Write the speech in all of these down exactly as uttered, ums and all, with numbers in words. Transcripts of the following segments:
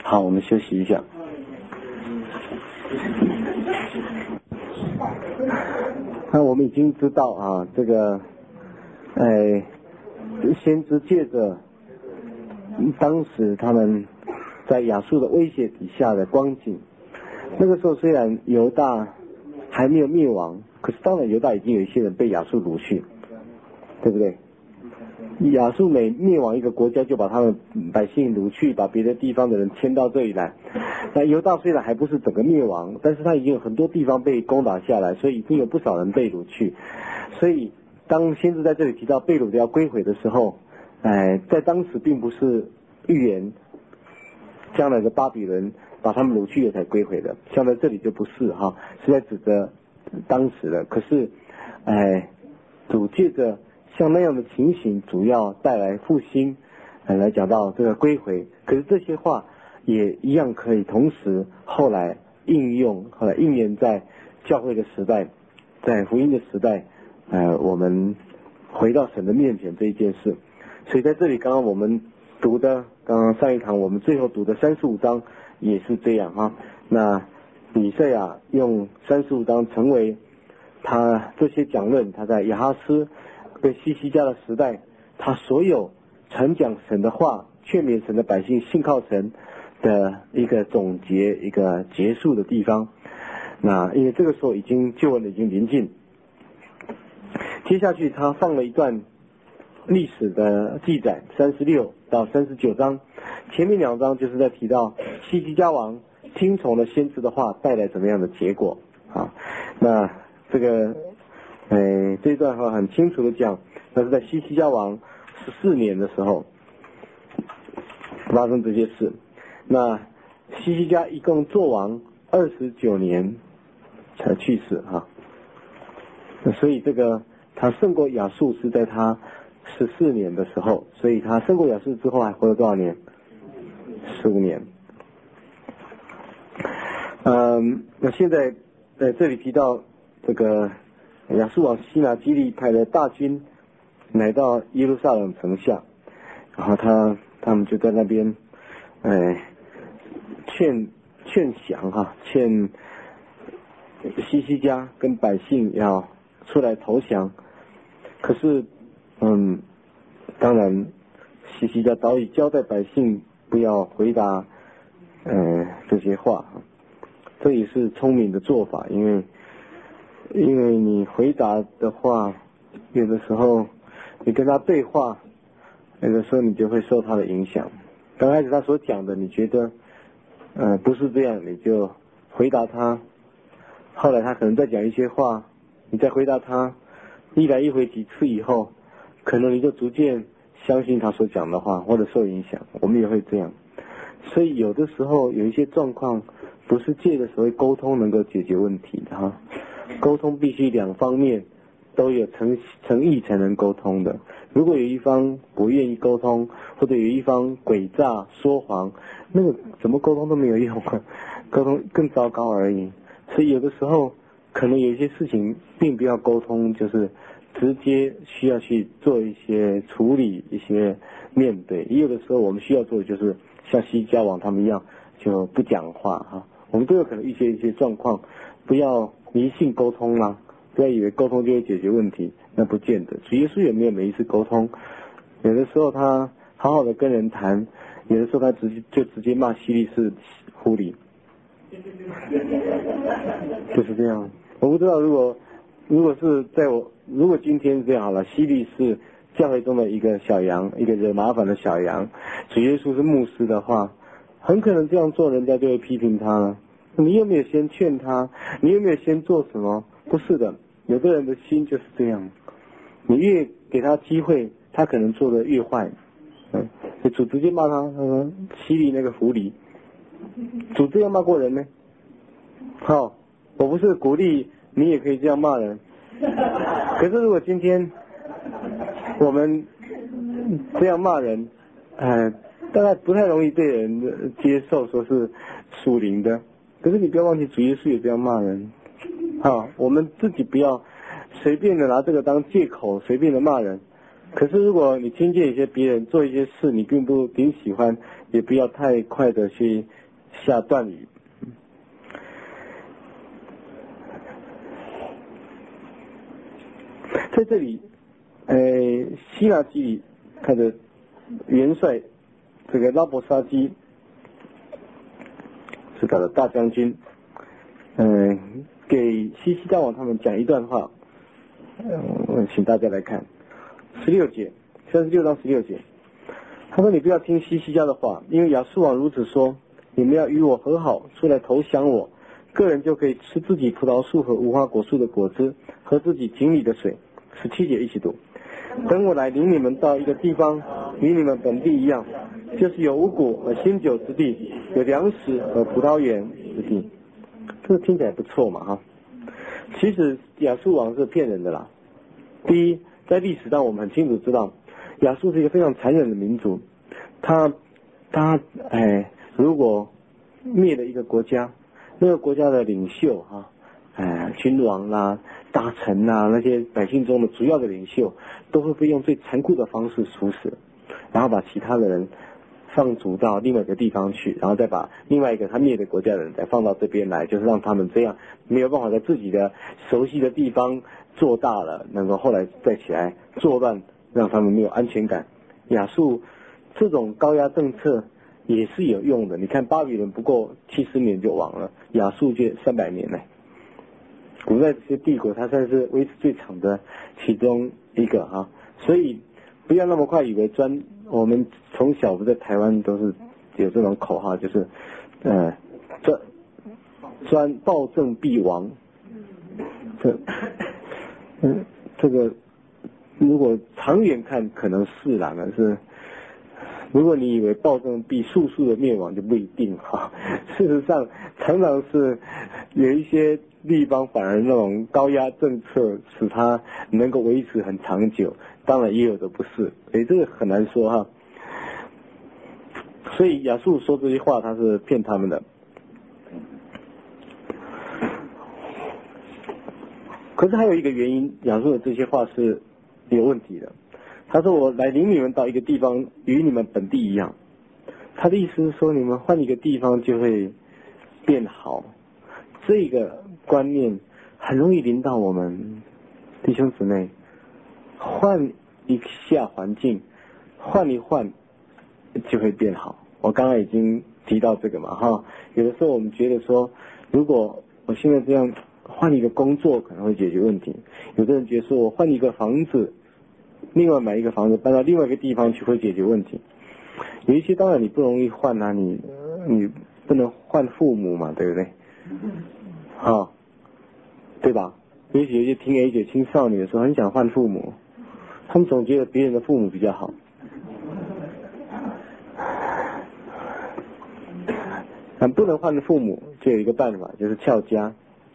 好，我们休息一下。那我们已经知道啊，这个，哎，先知借着当时他们在亚述的威胁底下的光景，那个时候虽然犹大还没有灭亡，可是当然犹大已经有一些人被亚述掳去，对不对？亚述每灭亡一个国家，就把他们百姓掳去，把别的地方的人迁到这里来。那犹大虽然还不是整个灭亡，但是他已经有很多地方被攻打下来，所以已经有不少人被掳去。所以当先知在这里提到被掳的要归回的时候，哎，在当时并不是预言将来的巴比伦把他们掳去了才归回的，像在这里就不是哈，是在指着当时的。可是，哎，主借着像那样的情形，主要带来复兴，呃，来讲到这个归回。可是这些话也一样可以同时后来应用，后来应验在教会的时代，在福音的时代，呃，我们回到神的面前这一件事。所以在这里，刚刚我们读的，刚刚上一堂我们最后读的三十五章也是这样哈。那以赛亚用三十五章成为他这些讲论，他在亚哈斯跟西西家的时代，他所有传讲神的话，劝勉神的百姓信靠神的一个总结，一个结束的地方。那因为这个时候已经救恩已经临近，接下去他放了一段历史的记载，三十六到三十九章，前面两章就是在提到西西家王听从了先知的话带来怎么样的结果啊。那这个呃，这一段话很清楚的讲，那是在西西家王十四年的时候发生这些事。那西西家一共做王二十九年才去世哈，所以这个他胜过亚述是在他十四年的时候，所以他胜过亚述之后还活了多少年？十五年。嗯，那现在在这里提到这个亚述王西拿基利派的大军来到耶路撒冷城下，然后他他们就在那边，哎，劝劝降哈，劝西西家跟百姓要出来投降。可是，嗯，当然西西家早已交代百姓不要回答，呃，这些话，这也是聪明的做法，因为。因为你回答的话，有的时候你跟他对话，有的时候你就会受他的影响。刚开始他所讲的，你觉得，呃，不是这样，你就回答他。后来他可能再讲一些话，你再回答他，一来一回几次以后，可能你就逐渐相信他所讲的话，或者受影响。我们也会这样。所以有的时候有一些状况，不是借着所谓沟通能够解决问题的哈。沟通必须两方面都有诚诚意才能沟通的。如果有一方不愿意沟通，或者有一方诡诈说谎，那个怎么沟通都没有用，沟通更糟糕而已。所以有的时候可能有一些事情并不要沟通，就是直接需要去做一些处理，一些面对。也有的时候我们需要做的就是像西交往他们一样，就不讲话哈。我们都有可能遇见一些状况，不要迷信沟通啦，不要以为沟通就会解决问题，那不见得。主耶稣也没有每一次沟通，有的时候他好好的跟人谈，有的时候他直接就直接骂希利士狐狸，就是这样。我不知道如果如果是在我如果今天这样好了，希利是教会中的一个小羊，一个惹麻烦的小羊，主耶稣是牧师的话，很可能这样做人家就会批评他了。你有没有先劝他？你有没有先做什么？不是的，有的人的心就是这样，你越给他机会，他可能做得越坏。嗯，主直接骂他，他说希利那个狐狸，主这样骂过人呢？好，我不是鼓励你也可以这样骂人，可是如果今天我们这样骂人，呃，大概不太容易被人接受，说是属灵的。可是你不要忘记，主耶稣也这样骂人。好，我们自己不要随便的拿这个当借口，随便的骂人。 可是如果你听见一些别人做一些事，你并不挺喜欢，也不要太快的去下断语。在这里，呃，希腊记里看着元帅这个拉伯沙基是他的大将军，嗯、呃，给西西家王他们讲一段话，嗯，请大家来看十六节，三十六到十六节。他说：“你不要听西西家的话，因为亚述王如此说：你们要与我和好，出来投降我，个人就可以吃自己葡萄树和无花果树的果子，喝自己井里的水。”十七节一起读。等我来领你们到一个地方，与你们本地一样，就是有五谷和新酒之地，有粮食和葡萄园之地。这个听起来不错嘛哈。其实亚述王是骗人的啦。第一，在历史上我们很清楚知道，亚述是一个非常残忍的民族。他他哎，如果灭了一个国家，那个国家的领袖哈，哎，君王啦、大臣啦，那些百姓中的主要的领袖，都会被用最残酷的方式处死，然后把其他的人放逐到另外一个地方去，然后再把另外一个他灭的国家的人再放到这边来，就是让他们这样没有办法在自己的熟悉的地方做大了，能够后来再起来作乱，让他们没有安全感。亚述这种高压政策也是有用的。你看巴比伦不过七十年就亡了，亚述就三百年呢。古代这些帝国，它算是维持最长的其中一个哈。所以不要那么快以为专，我们从小不在台湾都是有这种口号，就是呃专专暴政必亡。这嗯这个如果长远看可能是啦，但是如果你以为暴政必速速的灭亡，就不一定哈。事实上，常常是有一些地方反而那种高压政策使它能够维持很长久，当然也有的不是，所以这个很难说哈。所以亚述说这些话，他是骗他们的。可是还有一个原因，亚述的这些话是有问题的。他说：“我来领你们到一个地方，与你们本地一样。”他的意思是说，你们换一个地方就会变好。这个观念很容易临到我们弟兄姊妹，换一下环境，换一换就会变好。我刚刚已经提到这个嘛哈。有的时候我们觉得说，如果我现在这样换一个工作可能会解决问题，有的人觉得说我换一个房子，另外买一个房子搬到另外一个地方去会解决问题。有一些当然你不容易换啊，你你不能换父母嘛，对不对？啊，对吧？也许有些听 A 姐青少年的时候很想换父母，他们总觉得别人的父母比较好。但不能换的父母就有一个办法，就是翘家。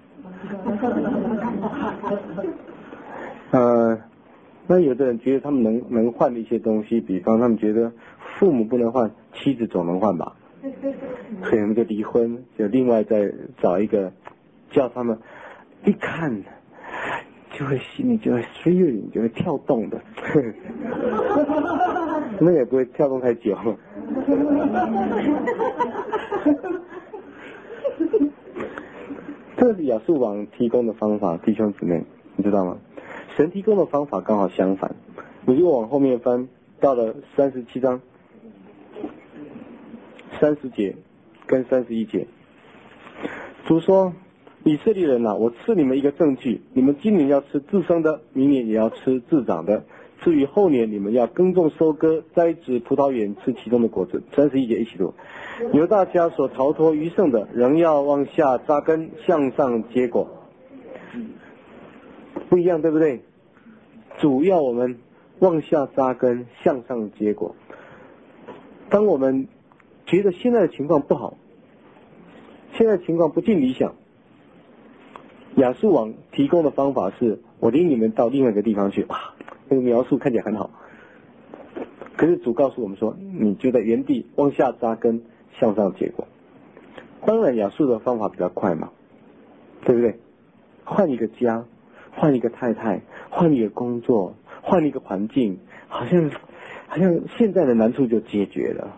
呃，那有的人觉得他们能能换的一些东西，比方他们觉得父母不能换，妻子总能换吧，所以他们就离婚，就另外再找一个，叫他们一看就会心里就会 thrilling 就会跳动的，那也不会跳动太久。这是亚述王提供的方法，弟兄姊妹，你知道吗？神提供的方法刚好相反。你如果往后面翻，到了三十七章三十节跟三十一节，主说：以色列人啊，我赐你们一个证据，你们今年要吃自生的，明年也要吃自长的，至于后年，你们要耕种收割，栽植葡萄园，吃其中的果子。三十一节一起读。犹大家所逃脱余剩的，仍要往下扎根，向上结果。不一样，对不对？主要我们往下扎根，向上结果。当我们觉得现在的情况不好，现在的情况不尽理想，亚述王提供的方法是：我领你们到另外一个地方去。哇，那个描述看起来很好。可是主告诉我们说，你就在原地往下扎根，向上结果。当然亚述的方法比较快嘛，对不对？换一个家，换一个太太，换一个工作，换一个环境， 好像好像现在的难处就解决了。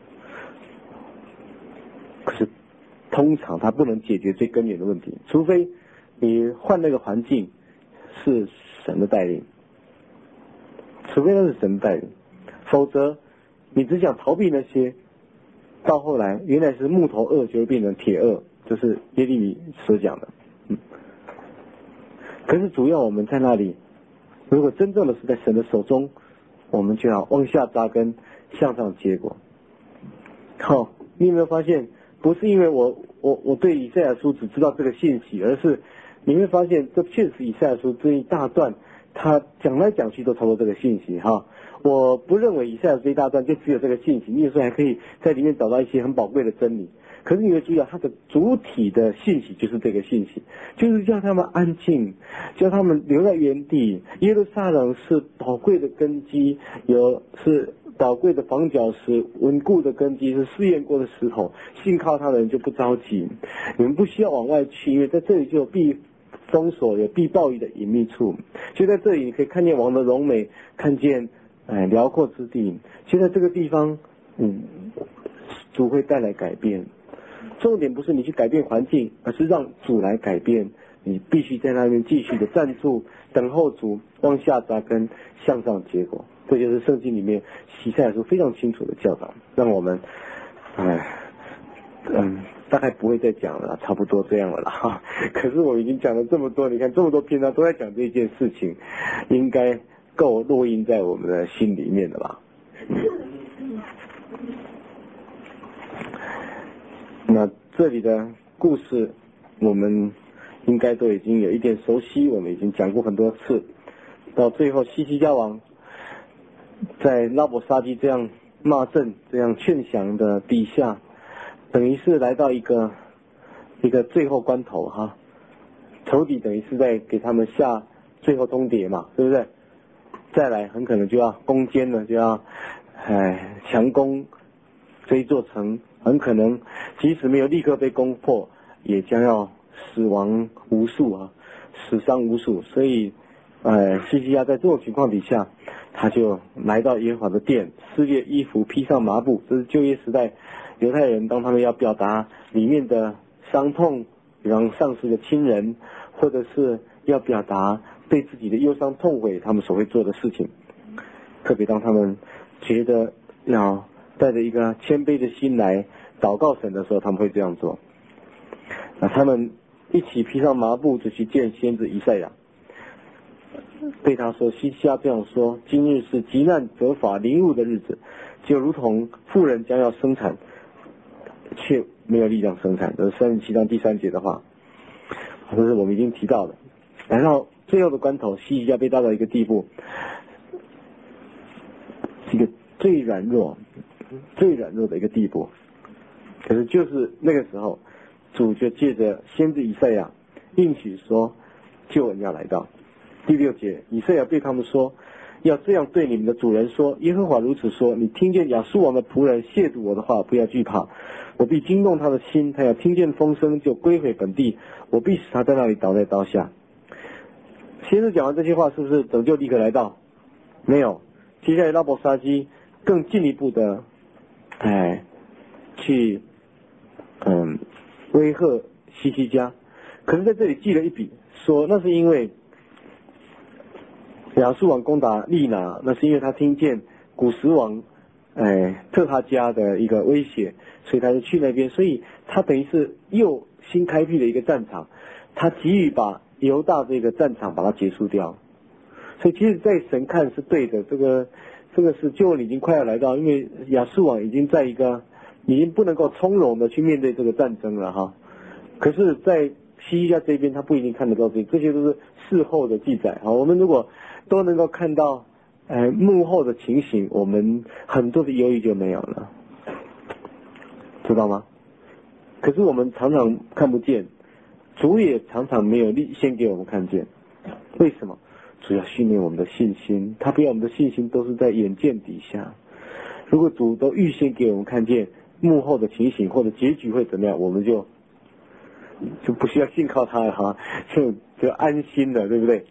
可是通常它不能解决最根源的问题，除非你换那个环境是神的带领，除非那是神的带领，否则你只想逃避那些，到后来原来是木头恶就会变成铁恶，这是耶利米所讲的。嗯，可是主要我们在那里，如果真正的是在神的手中，我们就要往下扎根，向上结果。好，你有没有发现，不是因为我我我对以赛亚书只知道这个信息，而是你会发现这确实以赛亚书这一大段，他讲来讲去都差不多这个信息哈。我不认为以赛亚这一大段就只有这个信息，你有时候还可以在里面找到一些很宝贵的真理。可是你会注意到它的主体的信息就是这个信息，就是叫他们安静，叫他们留在原地。耶路撒冷是宝贵的根基，有是宝贵的房角石，稳固的根基，是试验过的石头，信靠他的人就不着急。你们不需要往外去，因为在这里就有避封锁，有避暴雨的隐秘处。就在这里你可以看见王的荣美，看见哎辽阔之地。就在这个地方，嗯，主会带来改变。重点不是你去改变环境，而是让主来改变。你必须在那边继续的站住，等候主，往下扎根，向上结果。这就是圣经里面以赛亚书非常清楚的教导，让我们，哎，嗯，大概不会再讲了，差不多这样了啦哈。可是我已经讲了这么多，你看这么多篇章都在讲这件事情，应该够落印在我们的心里面的吧。那这里的故事我们应该都已经有一点熟悉，我们已经讲过很多次。到最后希西家王在拉伯沙基这样骂阵、这样劝降的底下，等于是来到一个一个最后关头哈，仇敌等于是在给他们下最后通牒嘛，对不对？再来很可能就要攻坚了，就要哎强攻这一座城。很可能即使没有立刻被攻破，也将要死亡无数啊，死伤无数。所以呃希西家在这种情况底下，他就来到耶和华的殿，撕裂衣服，披上麻布。这是旧约时代犹太人当他们要表达里面的伤痛，比方丧失的亲人，或者是要表达对自己的忧伤痛悔，他们所会做的事情。特别当他们觉得要带着一个谦卑的心来祷告神的时候，他们会这样做。那他们一起披上麻布，就去见先知以赛亚，对他说：希西家这样说，今日是急难责罚凌辱的日子，就如同妇人将要生产，却没有力量生产。这是三十七章第三节的话，这是我们已经提到的。来到最后的关头，希西家被带到一个地步，一个最软弱最软弱的一个地步。可是就是那个时候，主就借着先知以赛亚应许说救恩要来到。第六节，以赛亚对他们说，要这样对你们的主人说，耶和华如此说，你听见亚述王的仆人亵渎我的话，不要惧怕，我必惊动他的心，他要听见风声就归回本地，我必使他在那里倒在刀下。先知讲完这些话，是不是拯救立刻来到？没有，接下来拉伯沙基更进一步的哎去嗯威吓希西家。可是在这里记了一笔，说那是因为亚述王攻打利拿，那是因为他听见古时王哎特哈加的一个威胁，所以他就去那边，所以他等于是又新开辟了一个战场，他急于把犹大这个战场把它结束掉。所以其实在神看是对的，这个这个是救恩已经快要来到，因为亚述王已经在一个已经不能够从容的去面对这个战争了哈。可是在希西家这边他不一定看得到这这些都是事后的记载啊。我们如果都能够看到呃幕后的情形，我们很多的忧郁就没有了，知道吗？可是我们常常看不见，主也常常没有先给我们看见。为什么？主要训练我们的信心，他不要我们的信心都是在眼见底下。如果主都预先给我们看见幕后的情形或者结局会怎么样，我们就就不需要信靠他了哈，就就安心了，对不对？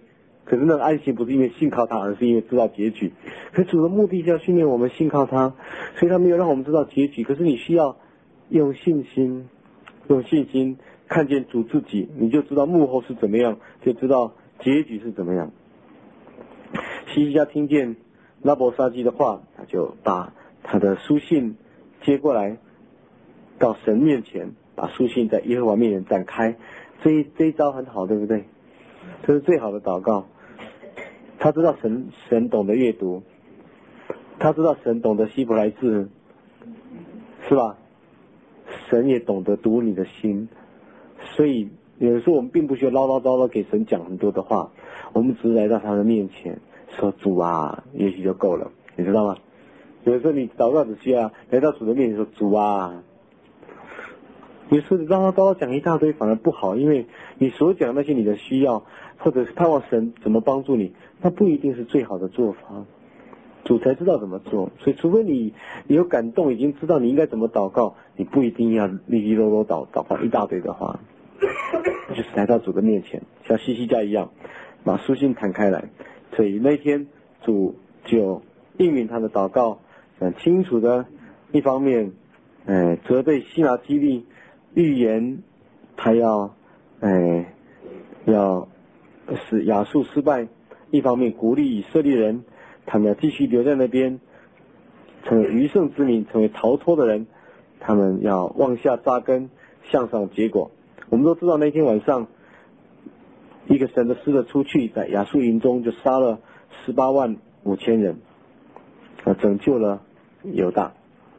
可是那个安心不是因为信靠他，而是因为知道结局。可主的目的是要训练我们信靠他，所以他没有让我们知道结局。可是你需要用信心，用信心看见主自己，你就知道幕后是怎么样，就知道结局是怎么样。希西家听见拉伯沙基的话，他就把他的书信接过来，到神面前，把书信在耶和华面前展开。这一这一招很好，对不对？这是最好的祷告。他知道神神懂得阅读，他知道神懂得希伯来字，是吧？神也懂得读你的心，所以有的时候我们并不需要唠唠叨叨给神讲很多的话，我们只是来到他的面前说主啊，也许就够了，你知道吗？有的时候你祷告只需要来到主的面前说主啊。有时候唠唠叨叨讲一大堆反而不好，因为你所讲那些你的需要，或者是盼望神怎么帮助你，那不一定是最好的做法。主才知道怎么做，所以除非你你有感动，已经知道你应该怎么祷告，你不一定要哩哩啰啰祷祷告一大堆的话，就是来到主的面前，像希西家一样，把书信摊开来。所以那天主就应允他的祷告，很清楚的，一方面，呃，责备西拿基利，预言他要，呃，要使亚述失败；一方面鼓励以色列人，他们要继续留在那边，成为余剩之民，成为逃脱的人，他们要往下扎根，向上结果。我们都知道那天晚上，一个神的使者出去，在亚述营中就杀了十八万五千人，啊，拯救了犹大。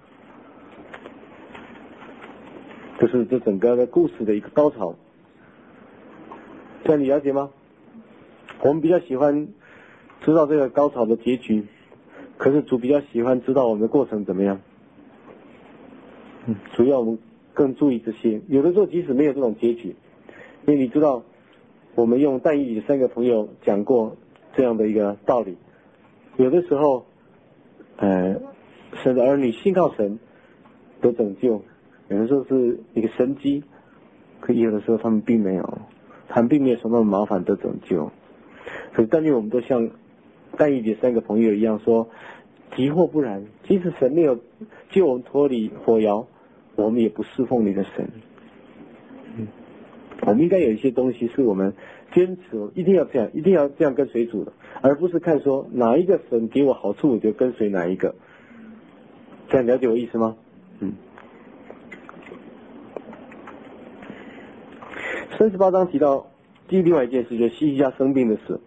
这是这整个的故事的一个高潮，这样你了解吗？我们比较喜欢知道这个高潮的结局，可是主比较喜欢知道我们的过程怎么样。嗯，主要我们更注意这些。有的时候即使没有这种结局，因为你知道，我们用但以理三个朋友讲过这样的一个道理。有的时候，呃，神的儿女信靠神得拯救。有的时候是一个神机，可有的时候他们并没有，他们并没有什么麻烦得拯救。可是但愿我们都像但以理三个朋友一样说，即或不然，即使神没有救我们脱离火窑，我们也不侍奉你的神。嗯，我们应该有一些东西是我们坚持，一定要这样，一定要这样跟随主的，而不是看说哪一个神给我好处我就跟随哪一个。这样了解我意思吗？嗯。三十八章提到第另外一件事，就是希西家生病的事。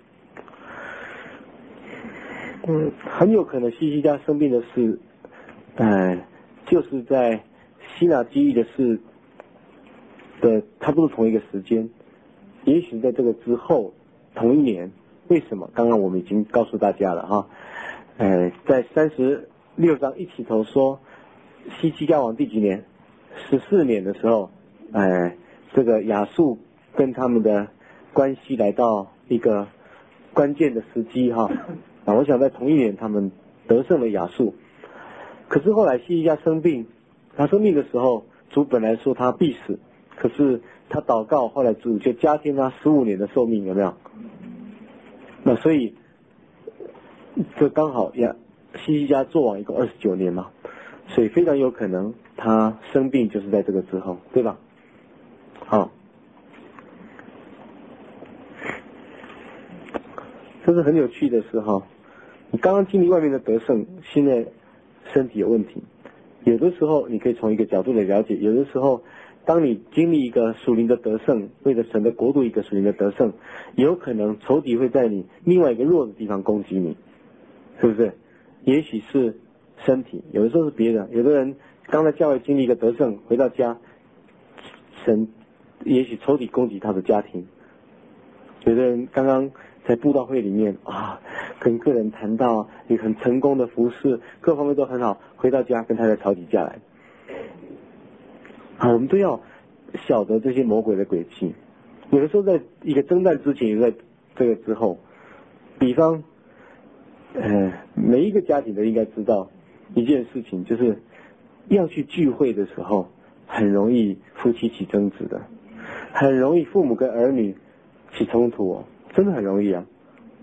嗯，很有可能希西家生病的事，呃，就是在西拿基利的事的差不多同一个时间，也许在这个之后同一年。为什么？刚刚我们已经告诉大家了哈。呃，在三十六章一起头说，希西家王第几年？十四年的时候，呃。这个亚述跟他们的关系来到一个关键的时机哈，啊，我想在同一年他们得胜了亚述。可是后来希西家生病，他生病的时候，主本来说他必死，可是他祷告，后来主就加添他十五年的寿命，有没有？那所以这刚好呀，希西家做王一共二十九年嘛，所以非常有可能他生病就是在这个之后，对吧？好，这是很有趣的事哈。你刚刚经历外面的得胜，现在身体有问题。有的时候你可以从一个角度来了解，有的时候当你经历一个属灵的得胜，为了神的国度一个属灵的得胜，有可能仇敌会在你另外一个弱的地方攻击你，是不是？也许是身体，有的时候是别的。有的人刚才教会经历一个得胜，回到家，神也许仇敌攻击他的家庭。有的人刚刚在布道会里面啊，跟个人谈到一个很成功的服事，各方面都很好，回到家跟太太吵起架来。啊，我们都要晓得这些魔鬼的诡计。有的时候在一个征战之前，也在这个之后。比方，呃，每一个家庭都应该知道一件事情，就是要去聚会的时候，很容易夫妻起争执的，很容易父母跟儿女起冲突哦，真的很容易啊。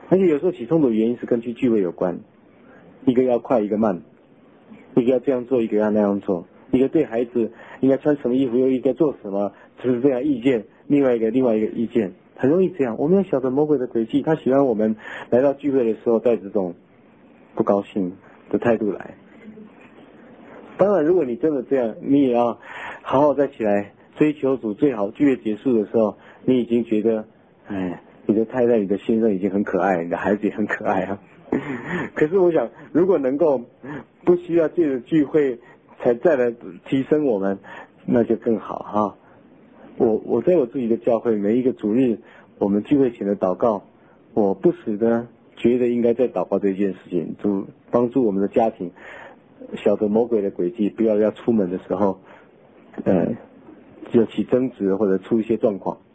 而且有时候起冲突的原因是跟去聚会有关，一个要快，一个慢，一个要这样做，一个要那样做，一个对孩子应该穿什么衣服，又应该做什么，只是这样意见，另外一个另外一个意见，很容易这样。我们要晓得魔鬼的诡计，他喜欢我们来到聚会的时候带这种不高兴的态度来。当然，如果你真的这样，你也要好好再起来追求主。最好聚会结束的时候，你已经觉得，哎，你的太太、你的先生已经很可爱，你的孩子也很可爱啊。可是我想，如果能够不需要借着聚会才再来提升我们，那就更好哈。我我在我自己的教会，每一个主日我们聚会前的祷告，我不时的觉得应该在祷告这件事情，主帮助我们的家庭晓得魔鬼的诡计，不要要出门的时候，呃，就起争执或者出一些状况。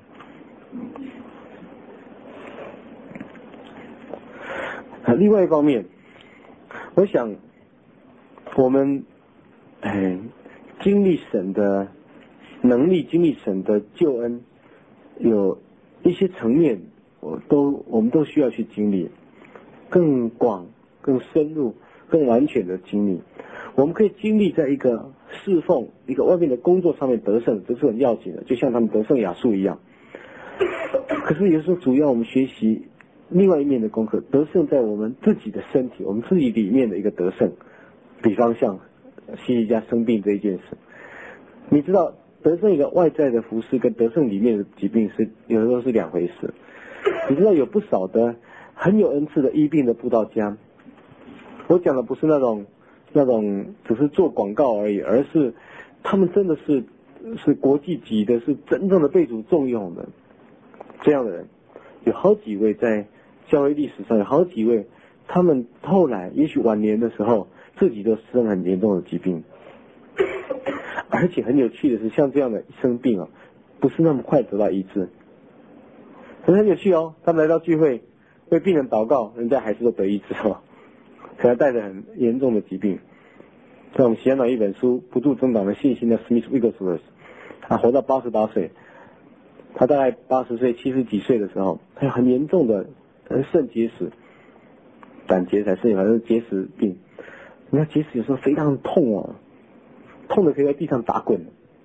啊，另外一方面，我想我们，哎，经历神的能力，经历神的救恩，有一些层面，我都我们都需要去经历，更广、更深入、更完全的经历。我们可以经历在一个侍奉、一个外面的工作上面得胜，这是很要紧的，就像他们得胜亚述一样。可是有时候主要我们学习另外一面的功课，得胜在我们自己的身体，我们自己里面的一个得胜。比方像希西家生病这一件事，你知道得胜一个外在的服饰跟得胜里面的疾病是有的时候是两回事。你知道有不少的很有恩赐的医病的布道家，我讲的不是那种那种只是做广告而已，而是他们真的是是国际级的，是真正的被主重用的这样的人，有好几位在教会历史上有好几位，他们后来也许晚年的时候自己都生很严重的疾病，而且很有趣的是，像这样的生病啊，不是那么快得到医治。可是很有趣哦，他们来到聚会为病人祷告，人家还是都得医治哦，可能带着很严重的疾病。在我们写了一本书《不住增长的信心》的 Smith Wigglesworth， 他活到八十八岁，他大概八十岁、七十几岁的时候，他有很严重的肾结石、胆结石、肾反正是结石病。你看结石有时候非常痛哦，痛的可以在地上打滚。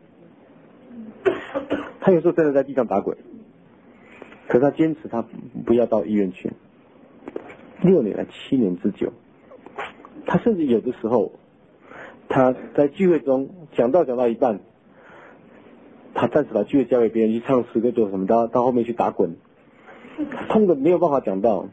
他有时候真的在地上打滚，可是他坚持他不要到医院去，六年来七年之久。他甚至有的时候，他在聚会中讲道讲到一半，他暂时把聚会交给别人去唱诗歌做什么，到到后面去打滚，痛的没有办法讲道，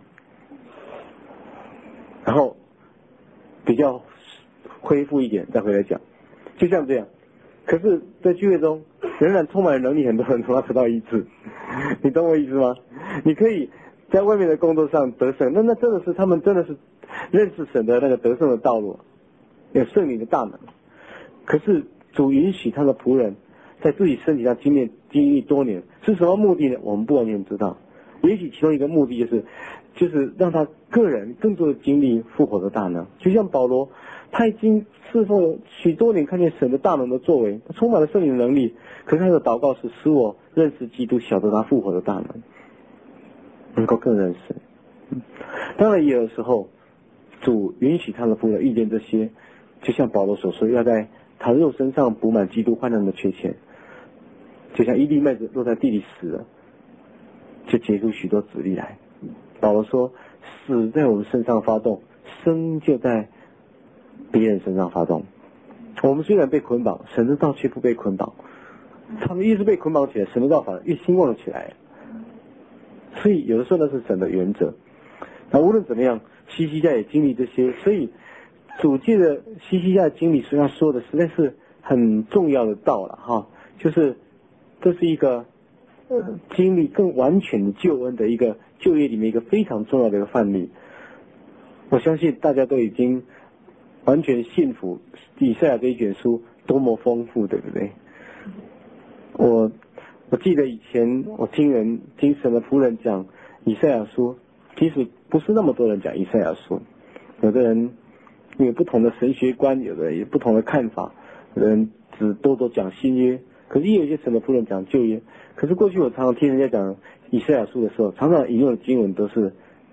然后比较恢复一点再回来讲，就像这样。可是，在聚会中仍然充满了能力，很多人都要得到医治，你懂我意思吗？你可以在外面的工作上得胜，那那真的是他们真的是认识神的那个得胜的道路，有圣灵的大能。可是主允许他的仆人在自己身体上经历经历多年，是什么目的呢？我们不完全知道。也许其中一个目的就是，就是让他个人更多的经历复活的大能。就像保罗，他已经侍奉了许多年，看见神的大能的作为，他充满了圣灵的能力。可是他的祷告是使我认识基督，晓得他复活的大能，能够更认识。当然也有时候，主允许他的仆人遇见这些，就像保罗所说，要在他肉身上补满基督患难的缺欠，就像一粒麦子落在地里死了，就结出许多子粒来。保罗说，死在我们身上发动，生就在别人身上发动。我们虽然被捆绑，神的道却不被捆绑。他们越是被捆绑起来，神的道反而越兴旺起来。所以有的时候那是神的原则。那无论怎么样，希西家也经历这些，所以主借的希西家的经历，实际上说的实在是很重要的道了哈，就是这是一个呃经历更完全的救恩的一个旧约里面一个非常重要的一个范例。我相信大家都已经完全信服以赛亚这一卷书多么丰富，对不对？我我记得以前我听人听神的仆人讲以赛亚书，其实不是那么多人讲以赛亚书，有的人有不同的神学观，有的人有不同的看法，有的人只多多讲新约，可是也有一些神的仆人讲旧约。可是过去我常常听人家讲以赛亚书的时候，常常引用的经文都是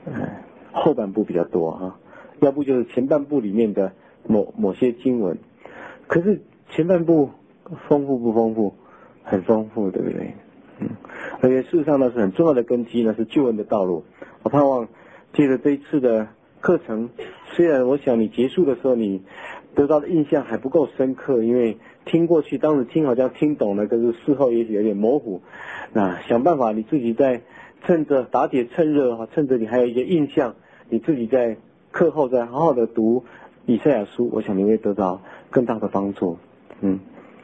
呃后半部比较多哈，要不就是前半部里面的某某些经文。可是前半部丰富不丰富？很丰富，对不对？嗯，而且事实上呢是很重要的根基呢，是救恩的道路。我盼望借着这一次的课程，虽然我想你结束的时候你得到的印象还不够深刻，因为听过去当时听好像听懂了，可是事后也许有点模糊。那想办法你自己在趁着打铁趁热哈，趁着你还有一些印象，你自己在课后再好好的读以赛亚书，我想你会得到更大的帮助。嗯。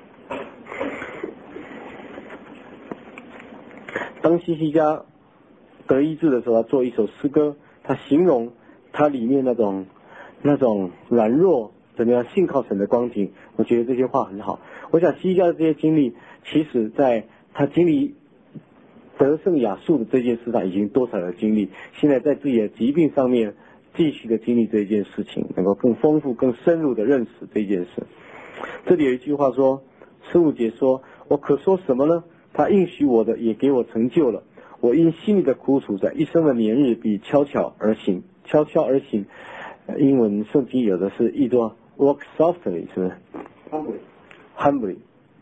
当西西家得医治的时候，他做一首诗歌，他形容他里面那种那种软弱怎么样信靠神的光景，我觉得这些话很好。我想西西家的这些经历，其实在他经历得胜亚述的这件事上已经多少的经历，现在在自己的疾病上面继续的经历这件事情，能够更丰富更深入的认识这件事。这里有一句话说，十五节说，我可说什么呢？他应许我的也给我成就了，我因心里的苦楚，在一生的年日比悄悄而行，悄悄而行。英文圣经有的是译作 walk softly， 是不是 ？humbly，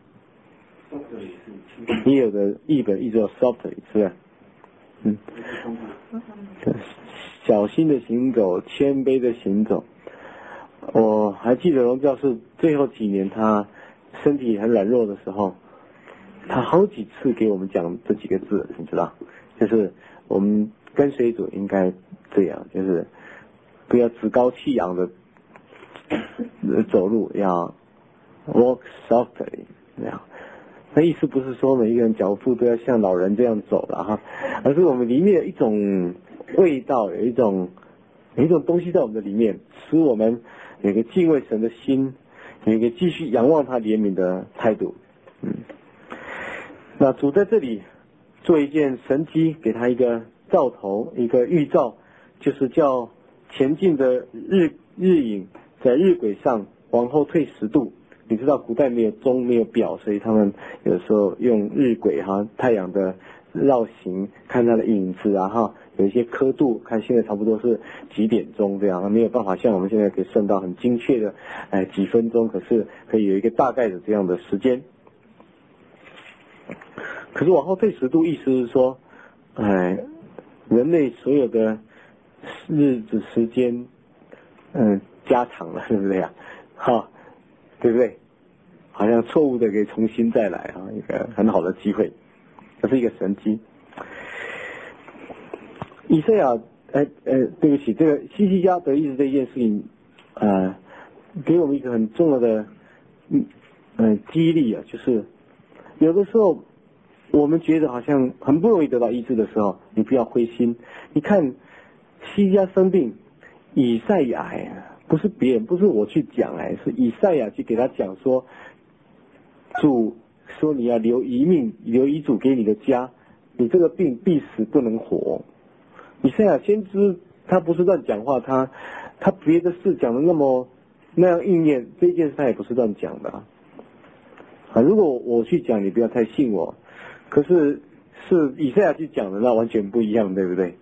也有的译本译作 softly， 是不是？嗯，小心的行走，谦卑的行走。我还记得荣教士最后几年他身体很软弱的时候，他好几次给我们讲这几个字，你知道，就是我们跟随主应该这样，就是不要趾高气扬的走路，要 walk softly， 这样。那意思不是说每一个人脚步都要像老人这样走了哈，而是我们里面有一种味道，有一种有一种东西在我们的里面，使我们有一个敬畏神的心，有一个继续仰望他怜悯的态度。嗯。那主在这里做一件神迹，给他一个兆头，一个预兆，就是叫前进的日日影在日晷上往后退十度。你知道古代没有钟没有表，所以他们有时候用日晷哈，太阳的绕行看它的影子啊哈，有一些刻度，看现在差不多是几点钟这样，没有办法像我们现在可以算到很精确的哎几分钟，可是可以有一个大概的这样的时间。可是往后退十度，意思是说，哎，人类所有的日子时间，嗯，加长了，对不对啊？哈，对不对？好像错误的可以重新再来啊，一个很好的机会，这是一个神机。以赛亚，呃呃，对不起，这个西西家得医治这件事情，呃，给我们一个很重要的，嗯，呃，激励啊，就是有的时候。我们觉得好像很不容易得到医治的时候，你不要灰心。你看西家生病，以赛亚呀，不是别人，不是我去讲哎，是以赛亚去给他讲说，主说你要留遗命，留遗嘱给你的家，你这个病必死不能活。以赛亚先知他不是乱讲话，他他别的事讲的那么那样应验，这件事他也不是乱讲的啊。啊，如果我去讲，你不要太信我。可是是以赛亚去讲的，那完全不一样，对不对？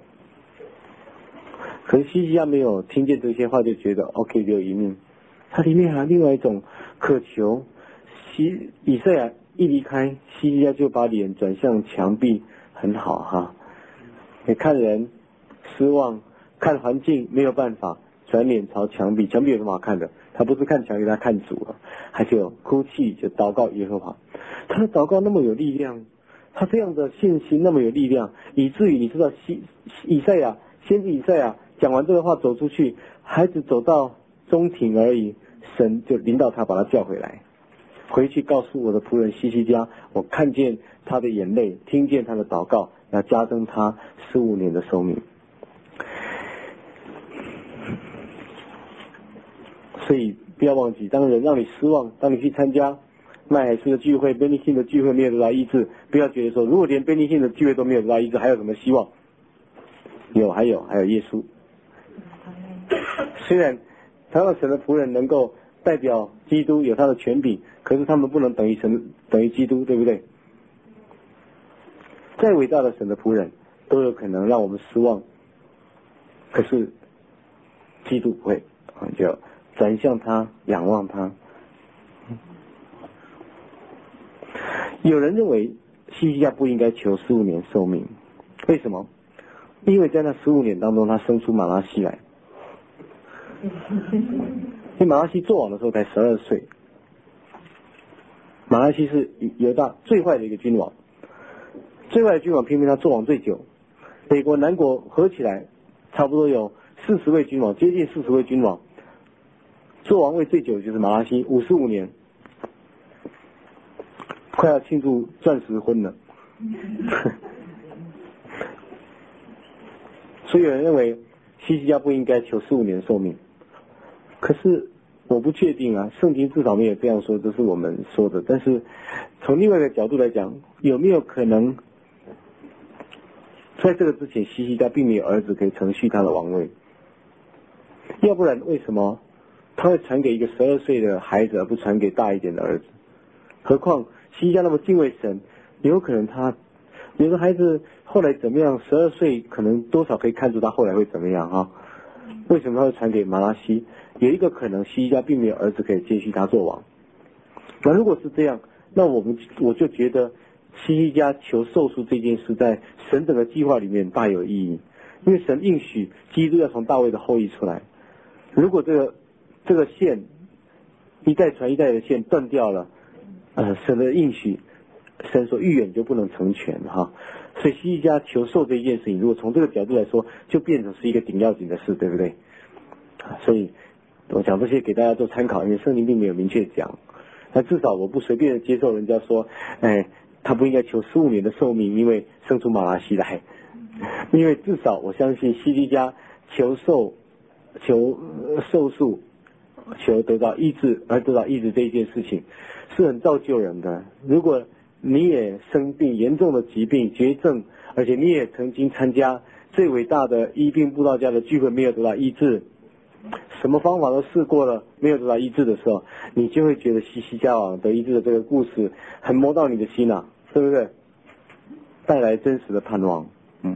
可是西西家没有听见这些话，就觉得 OK 留一命。他里面还有另外一种渴求。西以赛亚一离开，西西家就把脸转向墙壁，很好哈。你看人失望，看环境没有办法，转脸朝墙壁，墙壁有什么好看的？他不是看墙壁，他看主了，他就哭泣，就祷告耶和华。他的祷告那么有力量，他这样的信心那么有力量，以至于你知道西以赛亚先知以赛亚讲完这个话走出去，孩子走到中庭而已，神就领导他把他叫回来，回去告诉我的仆人西西家，我看见他的眼泪，听见他的祷告，要加增他十五年的寿命。所以不要忘记，当人让你失望，当你去参加麦海斯的聚会、贝尼信的聚会没有得到医治，不要觉得说，如果连贝尼信的聚会都没有得到医治，还有什么希望？有，还有，还有耶稣。虽然他让神的仆人能够代表基督有他的权柄，可是他们不能等于神等于基督，对不对？再伟大的神的仆人都有可能让我们失望， 可是基督不会，就转向他，仰望他。有人认为希西家不应该求十五年寿命，为什么？因为在那十五年当中，他生出马拉西来。因为马拉西做王的时候才十二岁，马拉西是犹大最坏的一个君王，最坏的君王偏偏他做王最久。北国南国合起来差不多有四十位君王，接近四十位君王，做王位最久的就是马拉西，五十五年，快要庆祝钻石婚了。所以有人认为希西家不应该求十五年寿命，可是我不确定啊，圣经至少没有这样说，这是我们说的。但是从另外一个角度来讲，有没有可能在这个之前希西家并没有儿子可以承续他的王位？要不然为什么他会传给一个十二岁的孩子，而不传给大一点的儿子？何况希西家那么敬畏神，有可能他有的孩子后来怎么样，十二岁可能多少可以看出他后来会怎么样啊？为什么他会传给马拉西？有一个可能，希西家并没有儿子可以接续他做王。那如果是这样，那我们我就觉得希西家求寿数这件事在神整个计划里面大有意义，因为神应许基督要从大卫的后裔出来。如果这个这个线一代传一代的线断掉了，呃，神的应许，神所预言就不能成全哈。所以希西家求寿这一件事情，如果从这个角度来说，就变成是一个顶要紧的事，对不对？所以我讲这些给大家做参考，因为圣经并没有明确讲。那至少我不随便的接受人家说，哎，他不应该求十五年的寿命，因为生出马拉西来。因为至少我相信希西家求寿、求寿数、求得到医治而得到医治这一件事情，是很造就人的。如果你也生病，严重的疾病、绝症，而且你也曾经参加最伟大的医病布道家的聚会，没有得到医治，什么方法都试过了，没有得到医治的时候，你就会觉得希西家王得医治的这个故事很摸到你的心啊，对不对？带来真实的盼望。嗯，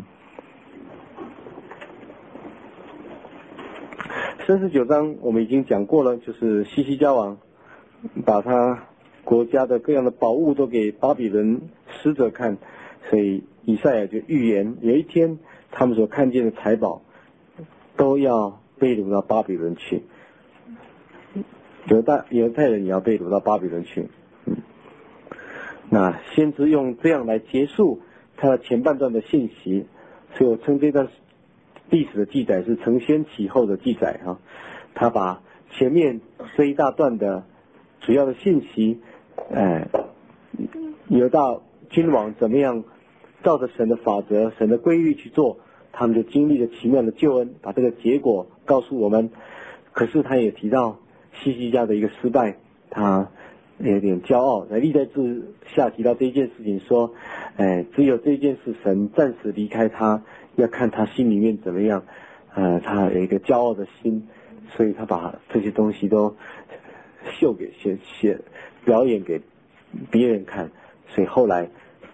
三十九章我们已经讲过了，就是希西家王把他国家的各样的宝物都给巴比伦使者看，所以以赛亚就预言，有一天他们所看见的财宝都要被掳到巴比伦去，犹大犹太人也要被掳到巴比伦去。嗯，那先知用这样来结束他的前半段的信息，所以我称这段历史的记载是承先启后的记载哈。他把前面这一大段的主要的信息，哎，犹大君王怎么样照着神的法则、神的规律去做，他们就经历了奇妙的救恩，把这个结果告诉我们。可是他也提到希西家的一个失败，他有点骄傲，在历代志下提到这一件事情说，哎，只有这件事神暂时离开他，要看他心里面怎么样，呃，他有一个骄傲的心，所以他把这些东西都秀给写写表演给别人看，所以后来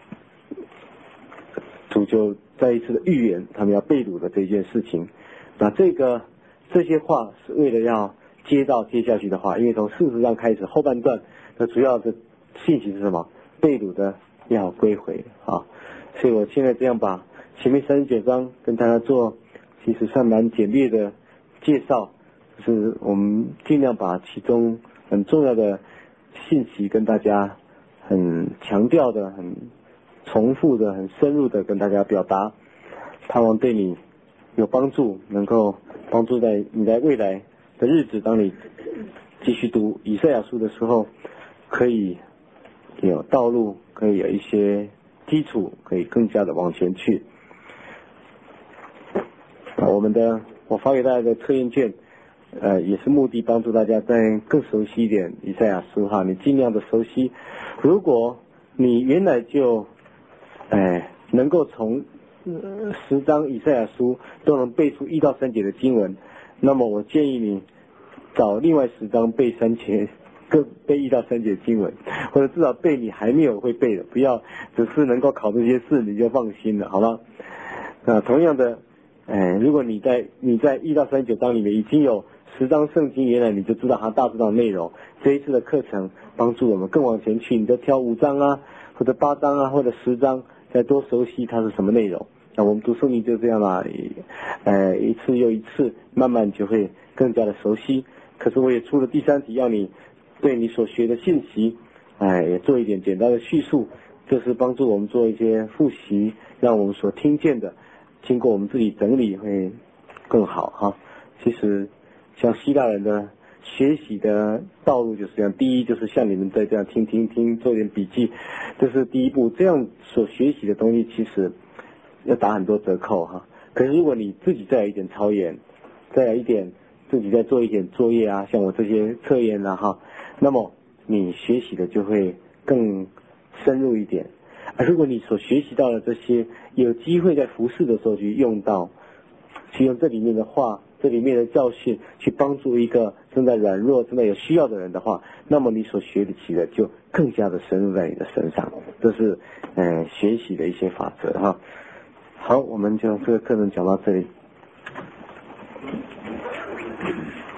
主就再一次的预言他们要被掳的这件事情。那这个这些话是为了要接到接下去的话，因为从事实上开始后半段的主要的信息是什么？被掳的要归回啊！所以我现在这样把前面三十九章跟大家做其实算蛮简略的介绍，就是我们尽量把其中很重要的信息跟大家很强调的、很重复的、很深入的跟大家表达，盼望对你有帮助，能够帮助在你在未来的日子，当你继续读以赛亚书的时候，可以有道路，可以有一些基础，可以更加的往前去。我们的我发给大家的测验卷，呃，也是目的帮助大家再更熟悉一点以赛亚书哈，你尽量的熟悉。如果你原来就，哎，能够从呃十章以赛亚书都能背出一到三节的经文，那么我建议你找另外十章背三节，各背一到三节经文，或者至少背你还没有会背的，不要只是能够考这些试你就放心了，好吗？那同样的。 哎，如果你在你在一到三十九章里面已经有十章圣经，原来你就知道它大致上的内容。这一次的课程帮助我们更往前去，你再挑五章啊，或者八章啊，或者十章，再多熟悉它是什么内容。那我们读圣经就这样啦，呃，一次又一次，慢慢就会更加的熟悉。可是我也出了第三题，要你对你所学的信息，哎，也做一点简单的叙述，这是帮助我们做一些复习，让我们所听见的，经过我们自己整理会更好哈。其实像希腊人的学习的道路就是这样，第一就是像你们在这样听听听，做点笔记，这是第一步。这样所学习的东西其实要打很多折扣哈。可是如果你自己再有一点操演，再有一点自己再做一点作业啊，像我这些测验啊哈，那么你学习的就会更深入一点。而如果你所学习到的这些有机会在服事的时候去用到，去用这里面的话，这里面的教训去帮助一个正在软弱正在有需要的人的话，那么你所学起的就更加的深入在你的身上。这是嗯、呃、学习的一些法则哈。好，我们就这个课程讲到这里。